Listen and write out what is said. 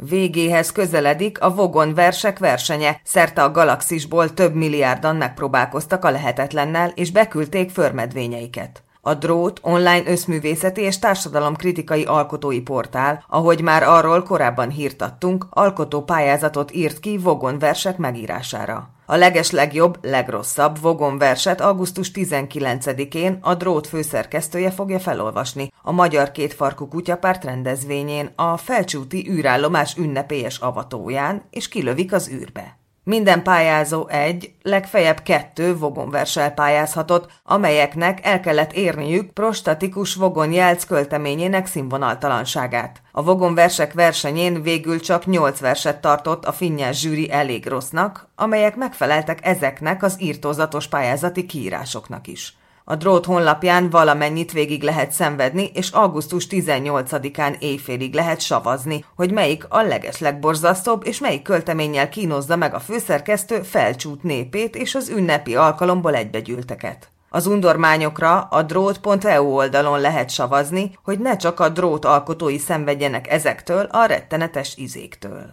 Végéhez közeledik a Vogon versek versenye, szerte a galaxisból több milliárdan megpróbálkoztak a lehetetlennel, és beküldték förmedvényeiket. A Drót online összművészeti és társadalomkritikai alkotói portál, ahogy már arról korábban hírt adtunk, alkotópályázatot írt ki Vogon versek megírására. A legeslegjobb, legrosszabb Vogon verset augusztus 19-én a Drót főszerkesztője fogja felolvasni a Magyar Kétfarkú Kutyapárt rendezvényén, a Felcsúti űrállomás ünnepélyes avatóján, és kilövik az űrbe. Minden pályázó legfeljebb 2 Vogon verssel pályázhatott, amelyeknek el kellett érniük prostatikus Vogon Jelc költeményének színvonaltalanságát. A Vogon versek versenyén végül csak 8 verset tartott a finnyes zsűri elég rossznak, amelyek megfeleltek ezeknek az irtózatos pályázati kiírásoknak is. A Drót honlapján valamennyit végig lehet szenvedni, és augusztus 18-án éjfélig lehet savazni, hogy melyik a legeslegborzasztóbb, és melyik költeménnyel kínozza meg a főszerkesztő Felcsút népét és az ünnepi alkalomból egybegyűlteket. Az undormányokra a drót.eu oldalon lehet savazni, hogy ne csak a Drót alkotói szenvedjenek ezektől a rettenetes izéktől.